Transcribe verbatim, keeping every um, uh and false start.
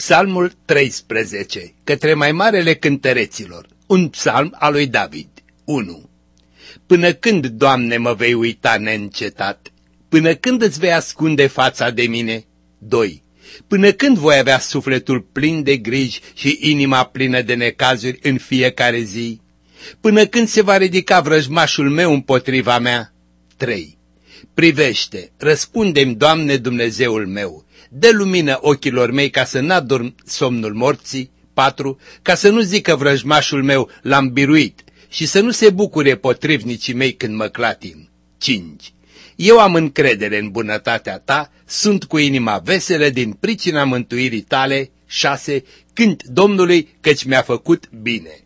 Psalmul treisprezece, către mai marele cântăreților, un psalm al lui David. unu. Până când, Doamne, mă vei uita neîncetat? Până când îți vei ascunde fața de mine? doi. Până când voi avea sufletul plin de griji și inima plină de necazuri în fiecare zi? Până când se va ridica vrăjmașul meu împotriva mea? trei. Privește, răspunde-mi, Doamne Dumnezeul meu, dă lumină ochilor mei ca să n-adorm somnul morții. patru. Ca să nu zică vrăjmașul meu, l-am biruit, și să nu se bucure potrivnicii mei când mă clatin. cinci. Eu am încredere în bunătatea ta, sunt cu inima veselă din pricina mântuirii tale. șase. Cânt Domnului, căci mi-a făcut bine.